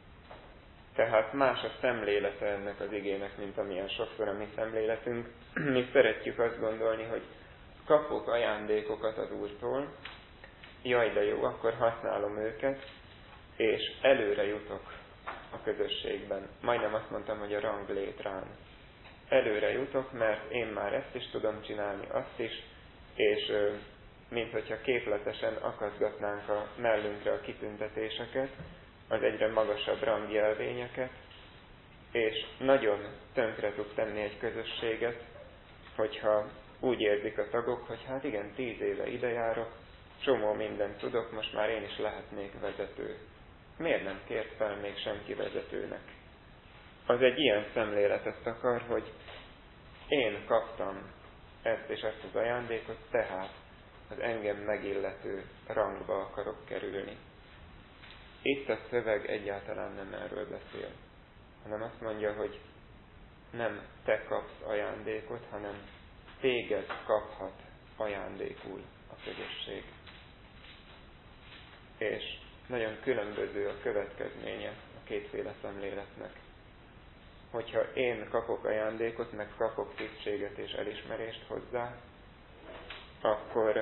Tehát más a szemlélete ennek az igének, mint amilyen sokszor a mi szemléletünk. Mi szeretjük azt gondolni, hogy kapok ajándékokat az Úrtól, jaj de jó, akkor használom őket, és előre jutok a közösségben. Majdnem azt mondtam, hogy a ranglétrán. Előre jutok, mert én már ezt is tudom csinálni, azt is, és mint hogyha képletesen akaszgatnánk a mellünkre a kitüntetéseket, az egyre magasabb rangjelvényeket, és nagyon tönkre tud tenni egy közösséget, hogyha úgy érzik a tagok, hogy hát igen, tíz éve ide járok, csomó mindent tudok, most már én is lehetnék vezető. Miért nem kért fel még senki vezetőnek? Az egy ilyen szemléletet akar, hogy én kaptam ezt és ezt az ajándékot, tehát az engem megillető rangba akarok kerülni. Itt a szöveg egyáltalán nem erről beszél, hanem azt mondja, hogy nem te kapsz ajándékot, hanem téged kaphat ajándékul a közösség. És nagyon különböző a következménye a kétféle szemléletnek. Hogyha én kapok ajándékot, meg kapok tisztséget és elismerést hozzá, akkor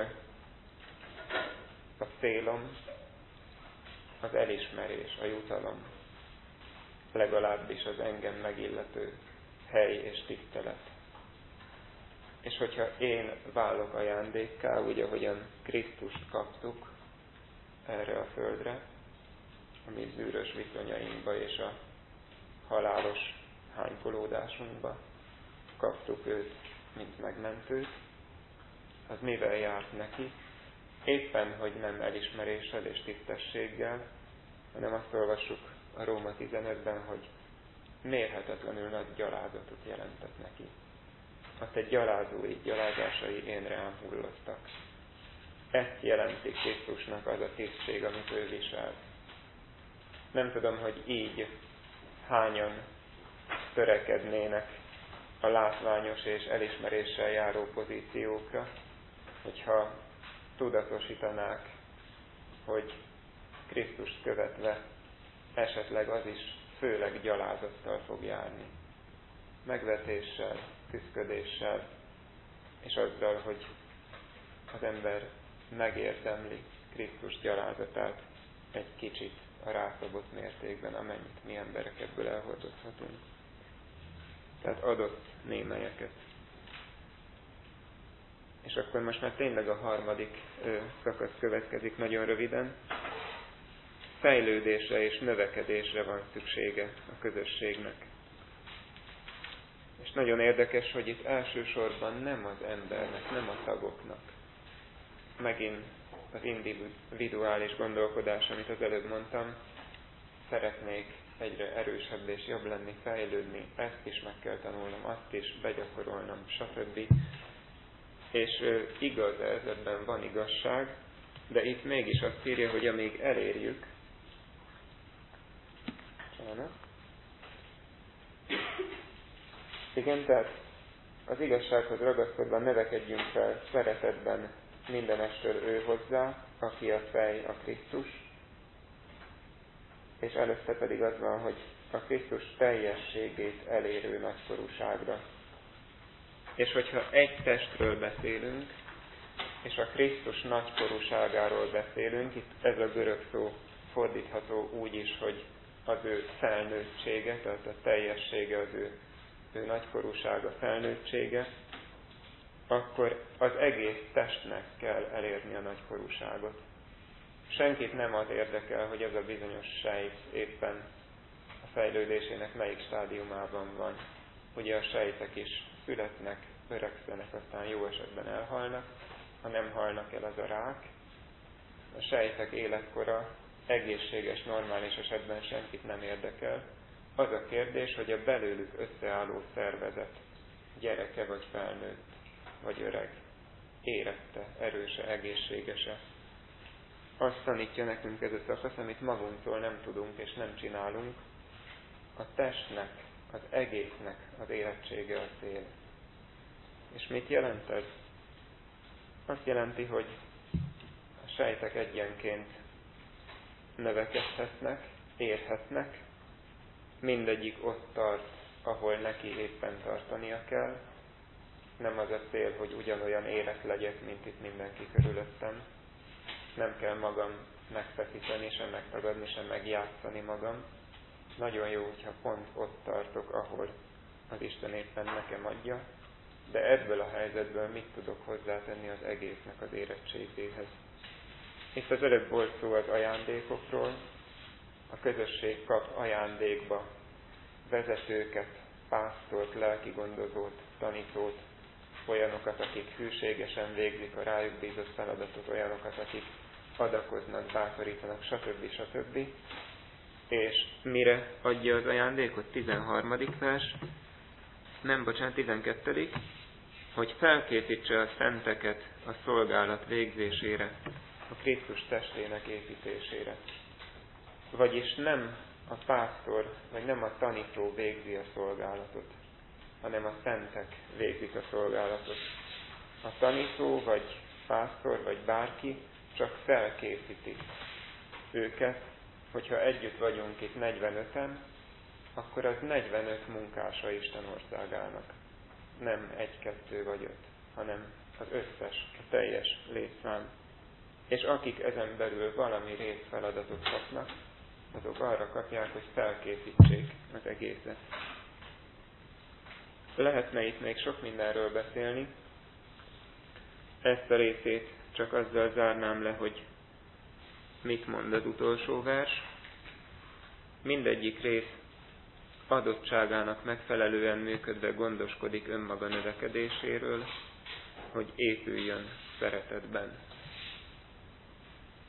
a célom az elismerés, a jutalom, legalábbis az engem megillető hely és tisztelet. És hogyha én válok ajándékká, úgy ahogyan Krisztust kaptuk erre a földre, a mi zűrös viszonyainkba és a halálos hánykolódásunkba kaptuk őt, mint megmentőt, az mivel járt neki? éppen, hogy nem elismeréssel és tisztességgel, hanem azt olvassuk a Róma tizenötben, hogy mérhetetlenül nagy gyalázatot jelentett neki. A te gyalázói, gyalázásai én rám hullottak. Ezt jelenti Krisztusnak az a tisztség, amit ő visel. Nem tudom, hogy így hányan törekednének a látványos és elismeréssel járó pozíciókra, hogyha tudatosítanák, hogy Krisztust követve esetleg az is főleg gyalázattal fog járni. Megvetéssel, küszködéssel, és azzal, hogy az ember megérdemli Krisztus gyalázatát egy kicsit a rászabott mértékben, amennyit mi emberek ebből elhordozhatunk. Tehát adott némelyeket. És akkor most már tényleg a harmadik ö, szakasz következik nagyon röviden. Fejlődésre és növekedésre van szüksége a közösségnek. És nagyon érdekes, hogy itt elsősorban nem az embernek, nem a tagoknak. Megint az individuális gondolkodás, amit az előbb mondtam, szeretnék egyre erősebb és jobb lenni, fejlődni, ezt is meg kell tanulnom, azt is begyakorolnom, stb. És ő, igaz ez, ebben van igazság, de itt mégis azt írja, hogy amíg elérjük, igen, tehát az igazsághoz ragaszkodva növekedjünk fel szeretetben mindenestől ő hozzá, aki a fej, a Krisztus, és előtte pedig az van, hogy a Krisztus teljességét elérő nagykorúságra. És hogyha egy testről beszélünk, és a Krisztus nagykorúságáról beszélünk, itt ez a görög szó fordítható úgy is, hogy az ő felnőttsége, tehát a teljessége az ő, ő nagykorúsága, felnőttsége, akkor az egész testnek kell elérni a nagykorúságot. Senkit nem az érdekel, hogy ez a bizonyos sejt éppen a fejlődésének melyik stádiumában van. Ugye a sejtek is születnek, öregszenek, aztán jó esetben elhalnak, ha nem halnak el, az a rák. A sejtek életkora egészséges, normális esetben senkit nem érdekel. Az a kérdés, hogy a belőlük összeálló szervezet gyereke vagy felnőtt, vagy öreg, érette, erőse, egészségese. Azt tanítja nekünk ez a szakasz, amit magunktól nem tudunk és nem csinálunk. A testnek, az egésznek az érettsége a cél. És mit jelent ez? Azt jelenti, hogy a sejtek egyenként növekedhetnek, érhetnek, mindegyik ott tart, ahol neki éppen tartania kell. Nem az a cél, hogy ugyanolyan érett legyek, mint itt mindenki körülöttem. Nem kell magam megfeszíteni, sem megtagadni, sem megjátszani magam. Nagyon jó, hogyha pont ott tartok, ahol az Isten éppen nekem adja, de ebből a helyzetből mit tudok hozzátenni az egésznek az érettségéhez. Itt az előbb volt szó az ajándékokról, a közösség kap ajándékba vezetőket, pásztort, lelkigondozót, tanítót, olyanokat, akik hűségesen végzik a rájuk bízott feladatot, olyanokat, akik adakoznak, bátorítanak, stb. stb. És mire adja az ajándékot? tizenharmadik vers, nem, bocsánat, tizenkettedik hogy felkészítse a szenteket a szolgálat végzésére, a Krisztus testének építésére. Vagyis nem a pásztor, vagy nem a tanító végzi a szolgálatot, hanem a szentek végzik a szolgálatot. A tanító, vagy pásztor, vagy bárki csak felkészíti őket, hogyha együtt vagyunk itt negyvenöten, akkor az negyvenöt munkása Isten országának. Nem egy, kettő vagy öt, hanem az összes, a teljes létszám. És akik ezen belül valami részfeladatot kapnak, azok arra kapják, hogy felkészítsék az egészet. Lehetne itt még sok mindenről beszélni. Ezt a részét csak azzal zárnám le, hogy mit mond az utolsó vers. Mindegyik rész adottságának megfelelően működve gondoskodik önmaga növekedéséről, hogy épüljön szeretetben.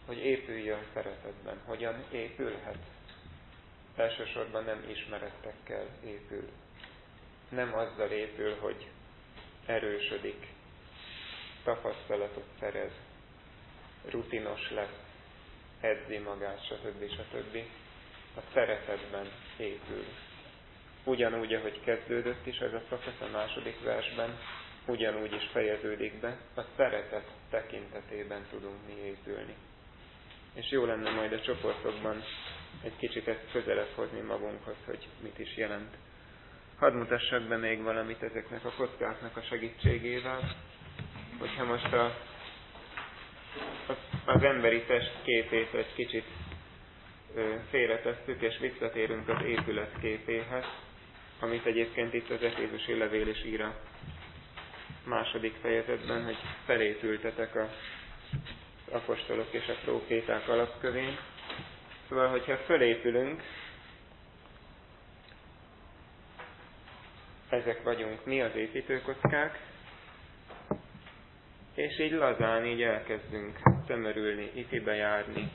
hogy épüljön szeretetben. Hogyan épülhet? Elsősorban nem ismeretekkel épül. Nem azzal épül, hogy erősödik, tapasztalatot szerez, rutinos lesz, edzi magát, stb. stb. A szeretetben épül. Ugyanúgy, ahogy kezdődött is ez a szakasz a második versben, ugyanúgy is fejeződik be, a szeretet tekintetében tudunk mi épülni. És jó lenne majd a csoportokban egy kicsit ezt közelebb hozni magunkhoz, hogy mit is jelent. Hadd mutassak be még valamit ezeknek a kockáknak a segítségével, hogyha most a, az emberi test képét egy kicsit félretesszük, és visszatérünk az épület képéhez, amit egyébként itt az Efézusi levél is ír a második fejezetben, hogy felépültetek az apostolok és a próféták alapkövén. Szóval, hogyha fölépülünk, ezek vagyunk mi, az építőkockák, és így lazán így elkezdünk tömörülni, itibe járni.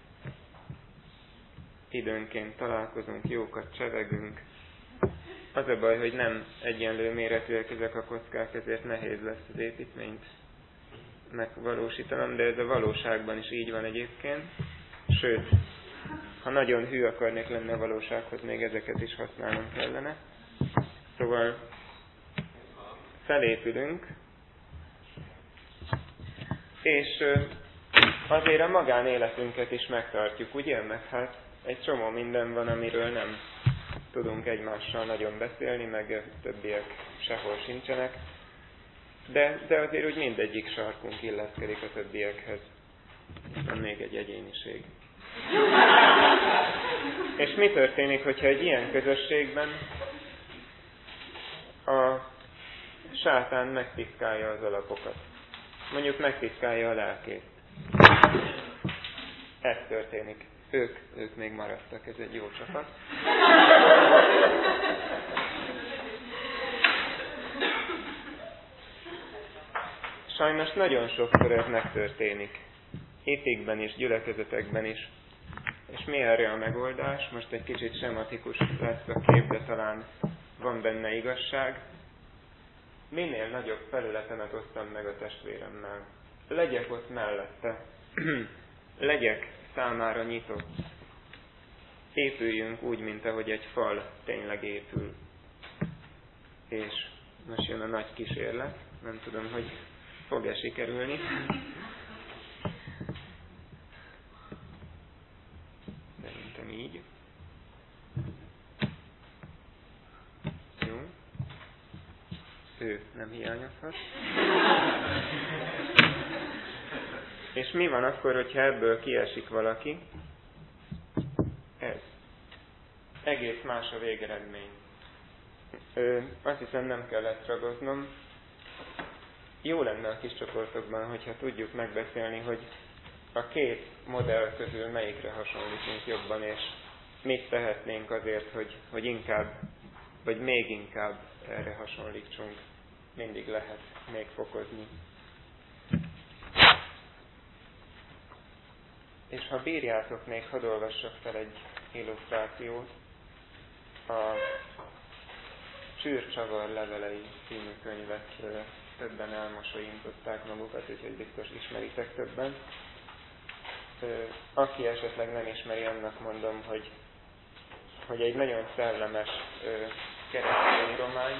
Időnként találkozunk, jókat csevegünk. Az a baj, hogy nem egyenlő méretűek ezek a kockák, ezért nehéz lesz az építményt megvalósítanom, de ez a valóságban is így van egyébként. Sőt, ha nagyon hű akarnék lenni a valósághoz, még ezeket is használnom kellene. Szóval felépülünk, és azért a magánéletünket is megtartjuk, ugye? Meg hát egy csomó minden van, amiről nem tudunk egymással nagyon beszélni, meg többiek sehol sincsenek. De, de azért úgy mindegyik sarkunk illeszkedik a többiekhez. Van még egy egyéniség. És mi történik, hogyha egy ilyen közösségben a sátán megpiszkálja az alapokat? Mondjuk megpiszkálja a lelkét. Ez történik. Ők, ők még maradtak, ez egy jó csapat. Sajnos nagyon sokszor ez megtörténik. Hitikben is, gyülekezetekben is. És mi erre a megoldás? Most egy kicsit sematikus lesz a kép, de talán van benne igazság. Minél nagyobb felületemet osztam meg a testvéremmel. Legyek ott mellette. Legyek számára nyitott. Épüljünk úgy, mint ahogy egy fal tényleg épül. És most jön a nagy kísérlet. Nem tudom, hogy fog-e sikerülni. Szerintem így. Jó. Ő nem hiányozhat. És mi van akkor, hogyha ebből kiesik valaki? Ez. Egész más a végeredmény. Ö, azt hiszem nem kell ezt ragoznom. Jó lenne a kis csoportokban, hogyha tudjuk megbeszélni, hogy a két modell közül melyikre hasonlítunk jobban, és mit tehetnénk azért, hogy, hogy inkább, vagy még inkább erre hasonlítsunk. Mindig lehet még fokozni. És ha bírjátok, még hadd olvassak fel egy illusztrációt. A Csűrcsavar levelei című könyvet többen elmosolyintották magukat, úgyhogy biztos ismeritek többen. Aki esetleg nem ismeri, annak mondom, hogy, hogy egy nagyon szellemes keresztény íromány.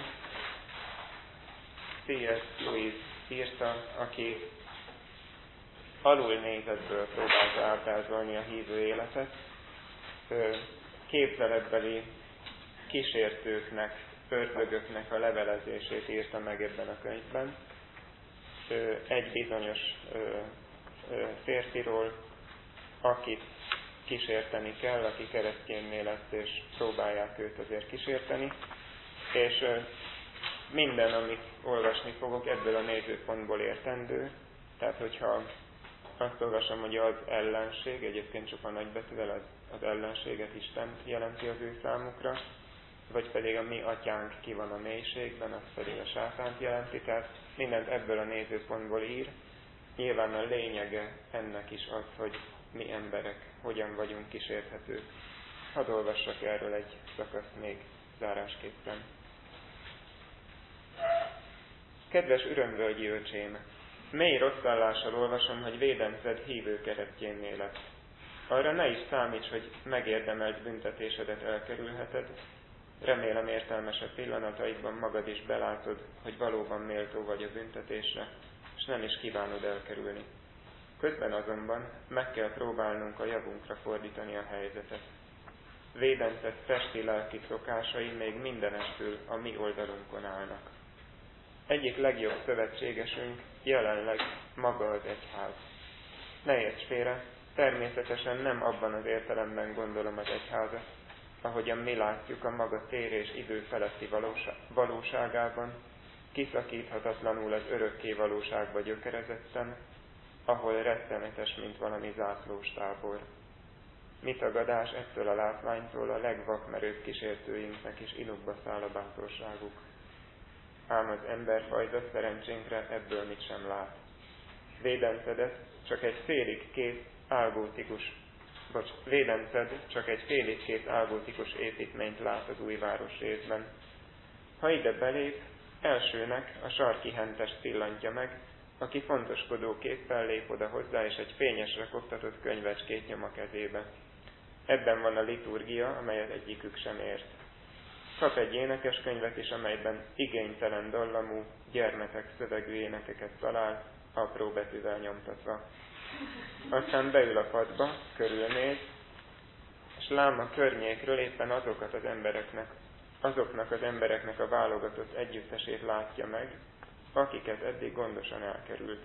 cé es. Lewis írta, aki alulnézetből próbálta ábrázolni a hívő életet. Képzeletbeli kísértőknek, ördögöknek a levelezését írta meg ebben a könyvben. Egy bizonyos férfiról, akit kísérteni kell, aki keresztényné lesz, és próbálják őt azért kísérteni. És minden, amit olvasni fogok, ebből a nézőpontból értendő. Tehát, hogyha azt olvasom, hogy az ellenség, egyébként csak a nagybetűvel az, az ellenséget Isten jelenti az ő számukra, vagy pedig a mi atyánk ki van a mélységben, az pedig a sátánt jelenti, tehát mindent ebből a nézőpontból ír. Nyilván a lényege ennek is az, hogy mi emberek, hogyan vagyunk kísérthetők. Hadd olvassak erről egy szakaszt még zárásképpen. Kedves Ürömvölgyi öcsém, mély rosszallással olvasom, hogy védenced hívő keresztjénné lett. Arra ne is számíts, hogy megérdemelt büntetésedet elkerülheted. Remélem értelmesebb pillanataidban magad is belátod, hogy valóban méltó vagy a büntetésre, és nem is kívánod elkerülni. Közben azonban meg kell próbálnunk a javunkra fordítani a helyzetet. Védenced testi-lelki szokásai még mindenestül a mi oldalunkon állnak. Egyik legjobb szövetségesünk jelenleg maga az egyház. Ne érts félre, természetesen nem abban az értelemben gondolom az egyházat, ahogyan mi látjuk a maga tér és idő feletti valóságában, kiszakíthatatlanul az örökké valóságba gyökerezetten, ahol rettenetes, mint valami zászlós tábor. Mi tagadás ettől a látványtól a legvakmerőbb kísértőinknek is inukba száll a bátorságuk. Ám az emberfajta szerencsénkre ebből mit sem lát. Védencedet csak egy félig kész álgótikus, bocs, védenced csak egy félig kész álgótikus építményt lát az új városrészben. Ha ide belép, elsőnek a sarki hentest pillantja meg, aki fontoskodó képpel lép oda hozzá, és egy fényesre koptatott könyvecskét nyom a kezébe. Ebben van a liturgia, amelyet egyikük sem ért. Kap egy énekeskönyvet is, amelyben igénytelen dallamú, gyermetek szövegű énekeket talál, apró betűvel nyomtatva. Aztán beül a padba, körülnéz, és lám a környékről éppen azokat az embereknek, azoknak az embereknek a válogatott együttesét látja meg, akiket eddig gondosan elkerült.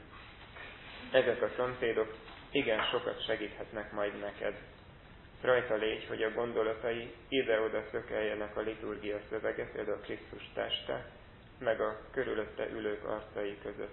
Ezek a szomszédok igen sokat segíthetnek majd neked. Rajta légy, hogy a gondolatai ide-oda szökeljenek a liturgia szövege, például Krisztus teste, meg a körülötte ülők arcai között.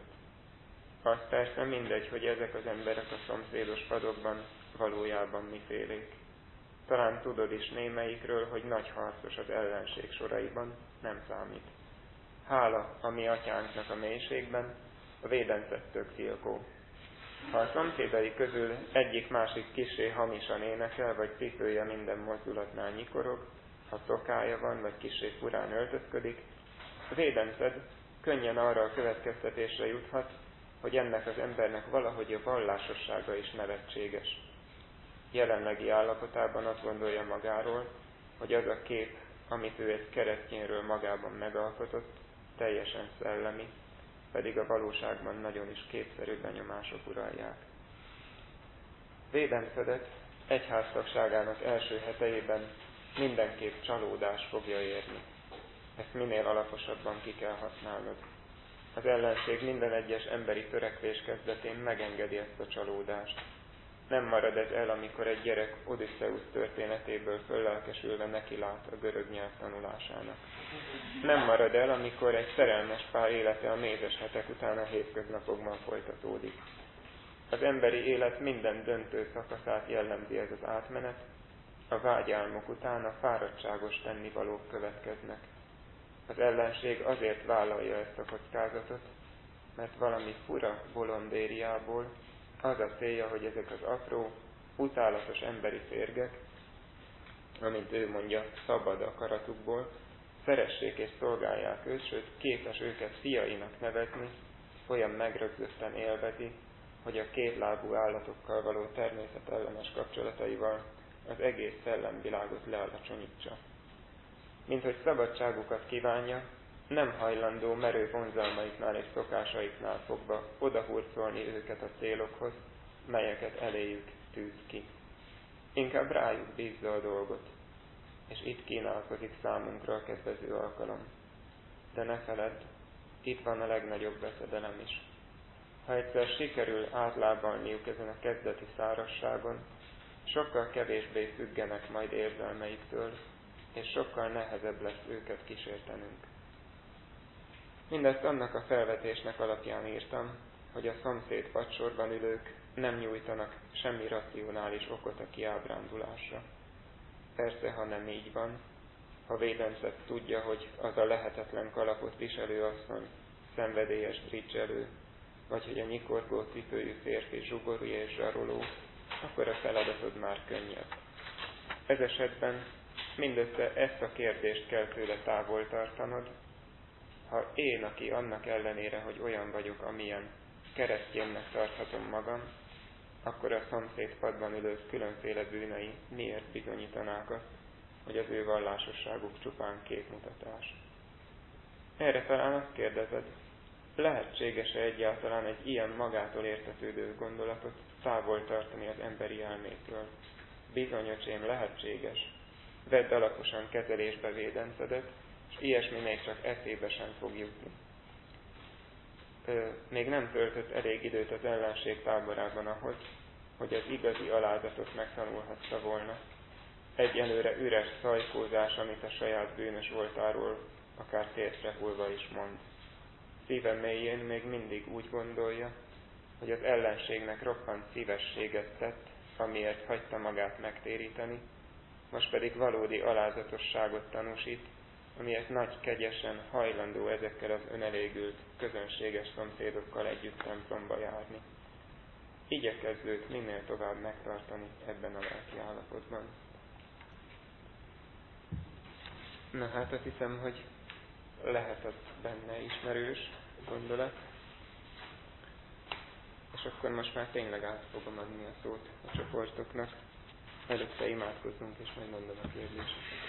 Az persze mindegy, hogy ezek az emberek a szomszédos padokban valójában mifélék. Talán tudod is némelyikről, hogy nagy harcos az ellenség soraiban, nem számít. Hála a mi atyánknak a mélységben, a védenced tök tilkó. Ha a szomszédai közül egyik-másik kissé hamisan énekel, vagy cipője minden mozdulatnál nyikorog, ha szokája van, vagy kissé furán öltözködik, a védenced könnyen arra a következtetésre juthat, hogy ennek az embernek valahogy a vallásossága is nevetséges. Jelenlegi állapotában azt gondolja magáról, hogy az a kép, amit ő egy keresztényről magában megalkotott, teljesen szellemi, pedig a valóságban nagyon is képszerű benyomások uralják. Védencedet egyháztagságának első heteiben mindenképp csalódás fogja érni. Ezt minél alaposabban ki kell használnod. Az ellenség minden egyes emberi törekvés kezdetén megengedi ezt a csalódást. Nem marad ez el, amikor egy gyerek Odüsszeusz történetéből föllelkesülve neki lát a görög nyelv tanulásának. Nem marad el, amikor egy szerelmes pár élete a mézes hetek után a hétköznapokban folytatódik. Az emberi élet minden döntő szakaszát jellemzi ez az átmenet, a vágyálmok után a fáradtságos tennivalók következnek. Az ellenség azért vállalja ezt a kockázatot, mert valami fura bolondériából az a célja, hogy ezek az apró, utálatos emberi férgek, amint ő mondja, szabad akaratukból, szeressék és szolgálják őt, sőt képes őket fiainak nevezni, olyan megrögzötten élvezi, hogy a kétlábú állatokkal való természetellenes kapcsolataival az egész szellemvilágot lealacsonyítsa. Mint hogy szabadságukat kívánja, nem hajlandó merő vonzalmaiknál és szokásaiknál fogva odahurcolni őket a célokhoz, melyeket eléjük tűz ki. Inkább rájuk bízza a dolgot, és itt kínálkozik számunkra a kedvező alkalom. De ne feledd, itt van a legnagyobb veszedelem is. Ha egyszer sikerül átlábalniuk ezen a kezdeti szárazságon, sokkal kevésbé függenek majd érzelmeiktől, és sokkal nehezebb lesz őket kísértenünk. Mindezt annak a felvetésnek alapján írtam, hogy a szomszéd padsorban ülők nem nyújtanak semmi racionális okot a kiábrándulásra. Persze, ha nem így van, ha védenced tudja, hogy az a lehetetlen kalapot viselő asszony szenvedélyes dridzselő, vagy hogy a nyikorgó cipőjű férfi zsugorú és zsaroló, akkor a feladatod már könnyebb. Ez esetben mindössze ezt a kérdést kell tőle távol tartanod. Ha én, aki annak ellenére, hogy olyan vagyok, amilyen, keresztjénnek tarthatom magam, akkor a szomszéd padban ülő különféle bűnei miért bizonyítanák azt, hogy az ő vallásosságuk csupán képmutatás. Erre talán azt kérdezed, lehetséges-e egyáltalán egy ilyen magától értetődő gondolatot távol tartani az emberi elmétől? Bizony, öcsém, lehetséges. Vedd alaposan kezelésbe védencedet, és ilyesmi még csak eszébe sem fog jutni. Ö, még nem töltött elég időt az ellenség táborában ahhoz, hogy az igazi alázatot megtanulhatta volna. Egyelőre üres szajkózás, amit a saját bűnös voltáról akár térdre hullva is mond. Szíve mélyén még mindig úgy gondolja, hogy az ellenségnek roppant szívességet tett, amiért hagyta magát megtéríteni, most pedig valódi alázatosságot tanúsít, amiért nagy kegyesen hajlandó ezekkel az önelégült, közönséges szomszédokkal együtt templomba járni. Igyekezz őt minél tovább megtartani ebben a lelki állapotban. Na hát azt hiszem, hogy lehetett benne ismerős gondolat. És akkor most már tényleg át fogom adni a szót a csoportoknak. Előtte imádkozzunk, és majd mondom a kérdéseket.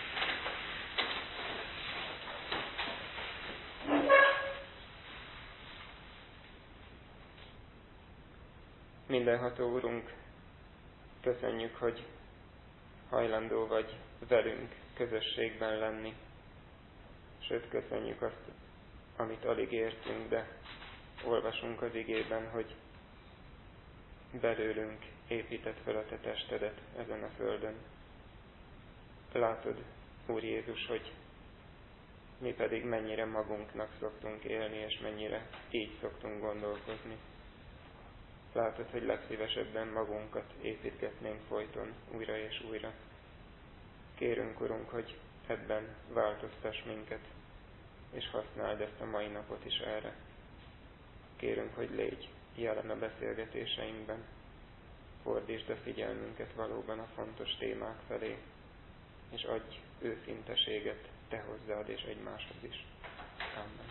Mindenható Urunk, köszönjük, hogy hajlandó vagy velünk közösségben lenni. Sőt, köszönjük azt, amit alig értünk, de olvasunk az igében, hogy belőlünk építed fel a te testedet ezen a földön. Látod, Úr Jézus, hogy mi pedig mennyire magunknak szoktunk élni, és mennyire így szoktunk gondolkozni. Látod, hogy legszívesebben magunkat építgetnénk folyton újra és újra. Kérünk, Urunk, hogy ebben változtass minket, és használd ezt a mai napot is erre. Kérünk, hogy légy jelen a beszélgetéseinkben, fordítsd a figyelmünket valóban a fontos témák felé, és adj őszinteséget te hozzád és egymáshoz is. Amen.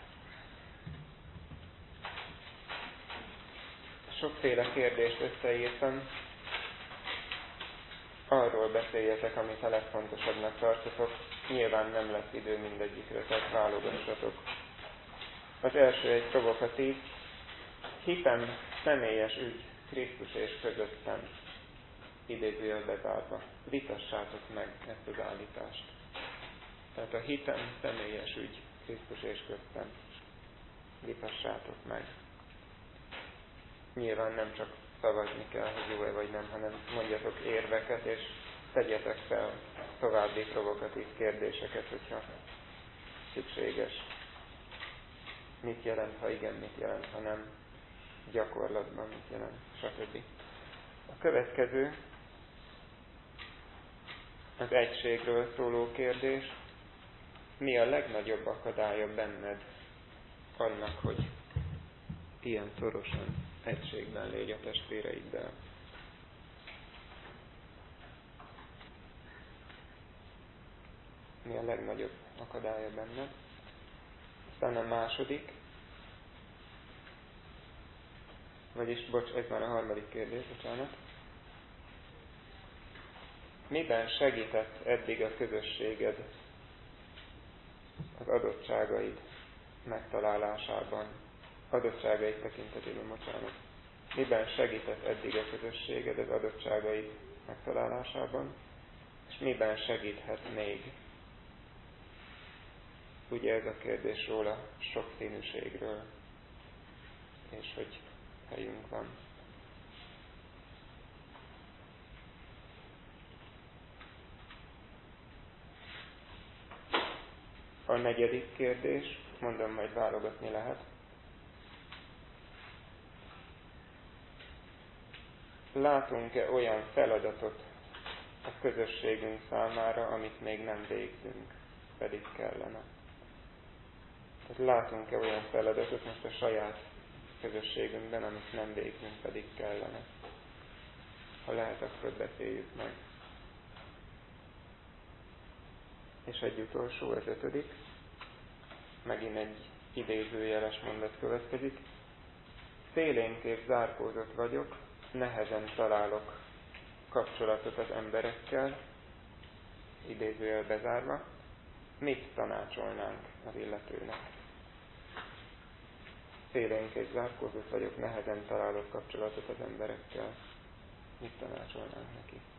Sokféle kérdést összeírtam. Arról beszéljetek, amit a legfontosabbnak tartotok. Nyilván nem lesz idő mindegyikre, tehát válogassatok. Az első egy provokatív. Hitem személyes ügy Krisztus és közöttem. Idézőjel bezárva. Vitassátok meg ezt az állítást. Tehát a hitem személyes ügy Krisztus és köztem. Vitassátok meg. Nyilván nem csak szavazni kell, hogy jó-e vagy nem, hanem mondjatok érveket, és tegyetek fel további provokatív kérdéseket, hogyha szükséges. Mit jelent, ha igen, mit jelent, ha nem, gyakorlatban mit jelent, stb. A következő az egységről szóló kérdés. Mi a legnagyobb akadálya benned annak, hogy ilyen szorosan egységben légy a testvéreiddel? Mi a legnagyobb akadálya benned? Aztán a második, vagyis, bocs, ez már a harmadik kérdés, bocsánat. Miben segített eddig a közösséged az adottságaid megtalálásában, adottságaid tekintetében, bocsánat. Miben segített eddig a közösséged az adottságaid megtalálásában, és miben segíthet még? Ugye ez a kérdés róla sokszínűségről, és hogy helyünk van. A negyedik kérdés, mondom, majd válogatni lehet. Látunk-e olyan feladatot a közösségünk számára, amit még nem végzünk, pedig kellene? Tehát látunk-e olyan feladatot most a saját közösségünkben, amit nem végzünk, pedig kellene? ha lehet, akkor beszéljük meg. És egy utolsó, az ötödik, megint egy idézőjeles mondat következik. Félénk és zárkózott vagyok, nehezen találok kapcsolatot az emberekkel, idézőjel bezárva. Mit tanácsolnánk az illetőnek? Félénk és zárkózott vagyok, nehezen találok kapcsolatot az emberekkel. Mit tanácsolnánk neki?